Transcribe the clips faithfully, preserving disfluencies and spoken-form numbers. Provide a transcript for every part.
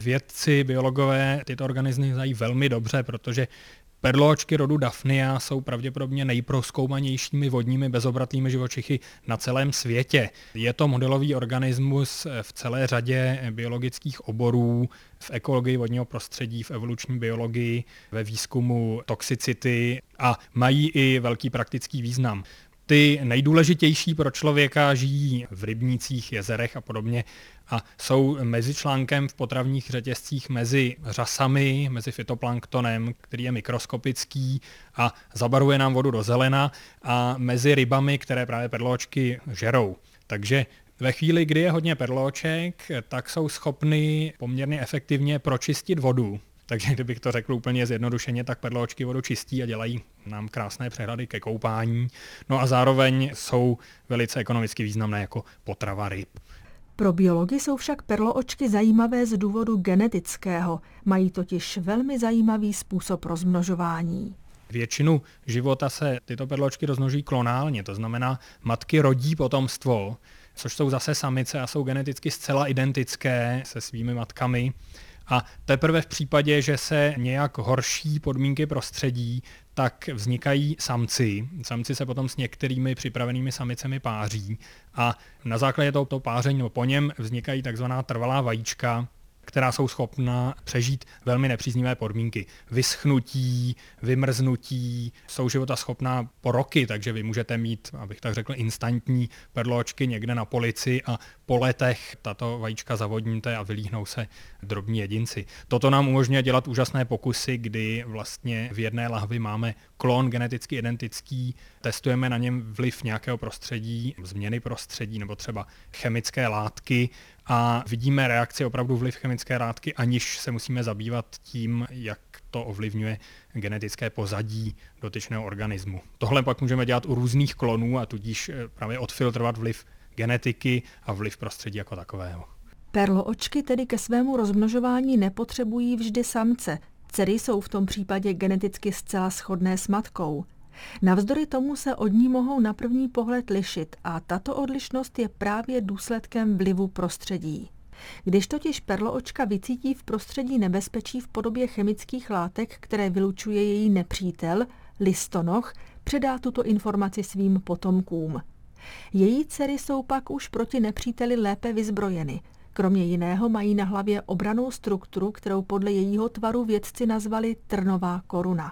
Vědci, biologové tyto organismy znají velmi dobře, protože perloočky rodu Daphnia jsou pravděpodobně nejprozkoumanějšími vodními bezobratlými živočichy na celém světě. Je to modelový organismus v celé řadě biologických oborů, v ekologii vodního prostředí, v evoluční biologii, ve výzkumu toxicity a mají i velký praktický význam. Ty nejdůležitější pro člověka žijí v rybnících, jezerech a podobně a jsou mezičlánkem v potravních řetězcích mezi řasami, mezi fytoplanktonem, který je mikroskopický a zabarvuje nám vodu do zelena, a mezi rybami, které právě perloočky žerou. Takže ve chvíli, kdy je hodně perlooček, tak jsou schopny poměrně efektivně pročistit vodu. Takže kdybych to řekl úplně zjednodušeně, tak perloočky vodu čistí a dělají nám krásné přehrady ke koupání. No a zároveň jsou velice ekonomicky významné jako potrava ryb. Pro biology jsou však perloočky zajímavé z důvodu genetického. Mají totiž velmi zajímavý způsob rozmnožování. Většinu života se tyto perloočky rozmnožují klonálně, to znamená matky rodí potomstvo, což jsou zase samice a jsou geneticky zcela identické se svými matkami. A teprve v případě, že se nějak horší podmínky prostředí, tak vznikají samci. Samci se potom s některými připravenými samicemi páří a na základě tohoto páření nebo po něm vznikají takzvaná trvalá vajíčka, která jsou schopna přežít velmi nepříznivé podmínky. Vyschnutí, vymrznutí, jsou životaschopná po roky, takže vy můžete mít, abych tak řekl, instantní perloočky někde na polici a po letech tato vajíčka zavodníte a vylíhnou se drobní jedinci. Toto nám umožňuje dělat úžasné pokusy, kdy vlastně v jedné lahvi máme klon geneticky identický, testujeme na něm vliv nějakého prostředí, změny prostředí nebo třeba chemické látky a vidíme reakci, opravdu vliv chemické látky, aniž se musíme zabývat tím, jak to ovlivňuje genetické pozadí dotyčného organismu. Tohle pak můžeme dělat u různých klonů a tudíž právě odfiltrovat vliv genetiky a vliv prostředí jako takového. Perloočky tedy ke svému rozmnožování nepotřebují vždy samce. Dcery jsou v tom případě geneticky zcela shodné s matkou. Navzdory tomu se od ní mohou na první pohled lišit a tato odlišnost je právě důsledkem vlivu prostředí. Když totiž perloočka vycítí v prostředí nebezpečí v podobě chemických látek, které vylučuje její nepřítel, listonoš, předá tuto informaci svým potomkům. Její dcery jsou pak už proti nepříteli lépe vyzbrojeny. Kromě jiného mají na hlavě obrannou strukturu, kterou podle jejího tvaru vědci nazvali trnová koruna.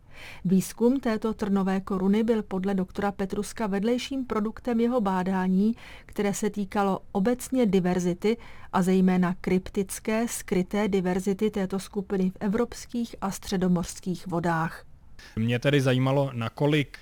Výzkum této trnové koruny byl podle doktora Petruska vedlejším produktem jeho bádání, které se týkalo obecně diverzity a zejména kryptické, skryté diverzity této skupiny v evropských a středomořských vodách. Mě tedy zajímalo, nakolik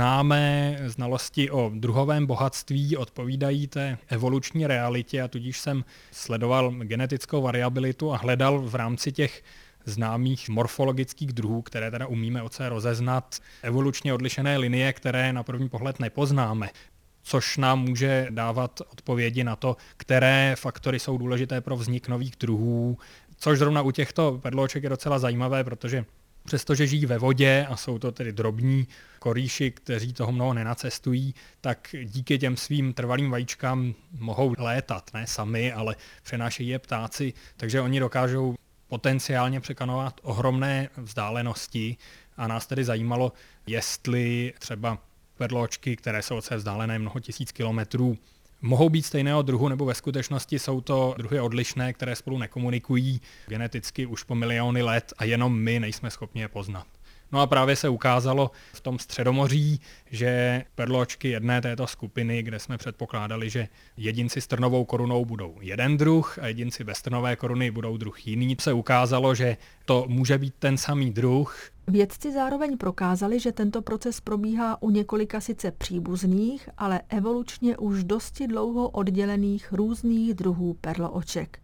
známé znalosti o druhovém bohatství odpovídají té evoluční realitě, a tudíž jsem sledoval genetickou variabilitu a hledal v rámci těch známých morfologických druhů, které teda umíme od sebe rozeznat, evolučně odlišené linie, které na první pohled nepoznáme, což nám může dávat odpovědi na to, které faktory jsou důležité pro vznik nových druhů, což zrovna u těchto perlooček je docela zajímavé, protože přestože žijí ve vodě a jsou to tedy drobní korýši, kteří toho mnoho nenacestují, tak díky těm svým trvalým vajíčkám mohou létat, ne sami, ale přenášejí je ptáci, takže oni dokážou potenciálně překonovat ohromné vzdálenosti a nás tedy zajímalo, jestli třeba perloočky, které jsou od sebe vzdálené mnoho tisíc kilometrů, mohou být stejného druhu, nebo ve skutečnosti jsou to druhy odlišné, které spolu nekomunikují geneticky už po miliony let a jenom my nejsme schopni je poznat. No a právě se ukázalo v tom Středomoří, že perloočky jedné této skupiny, kde jsme předpokládali, že jedinci s trnovou korunou budou jeden druh a jedinci bez trnové koruny budou druh jiný, se ukázalo, že to může být ten samý druh. Vědci zároveň prokázali, že tento proces probíhá u několika sice příbuzných, ale evolučně už dosti dlouho oddělených různých druhů perlooček.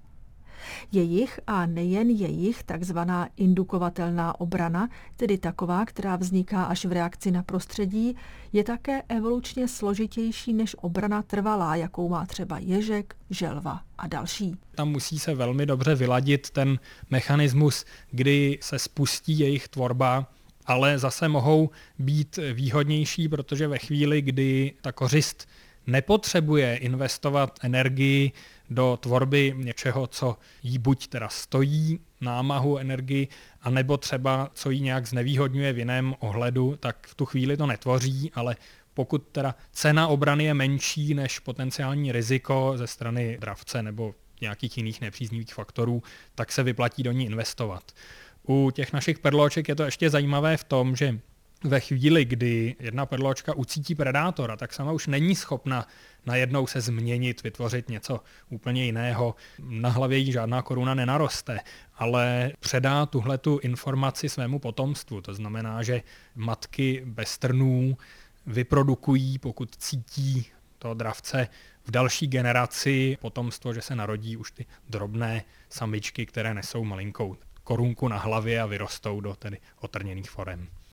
Jejich a nejen jejich takzvaná indukovatelná obrana, tedy taková, která vzniká až v reakci na prostředí, je také evolučně složitější než obrana trvalá, jakou má třeba ježek, želva a další. Tam musí se velmi dobře vyladit ten mechanismus, kdy se spustí jejich tvorba, ale zase mohou být výhodnější, protože ve chvíli, kdy ta kořist nepotřebuje investovat energii do tvorby něčeho, co jí buď teda stojí námahu, energii, anebo třeba co jí nějak znevýhodňuje v jiném ohledu, tak v tu chvíli to netvoří, ale pokud teda cena obrany je menší než potenciální riziko ze strany dravce nebo nějakých jiných nepříznivých faktorů, tak se vyplatí do ní investovat. U těch našich perloček je to ještě zajímavé v tom, že ve chvíli, kdy jedna perločka ucítí predátora, tak sama už není schopna najednou se změnit, vytvořit něco úplně jiného. Na hlavě jí žádná koruna nenaroste, ale předá tuhletu informaci svému potomstvu. To znamená, že matky bez trnů vyprodukují, pokud cítí toho dravce, v další generaci potomstvo, že se narodí už ty drobné samičky, které nesou malinkou korunku na hlavě a vyrostou do tedy otrněných forem.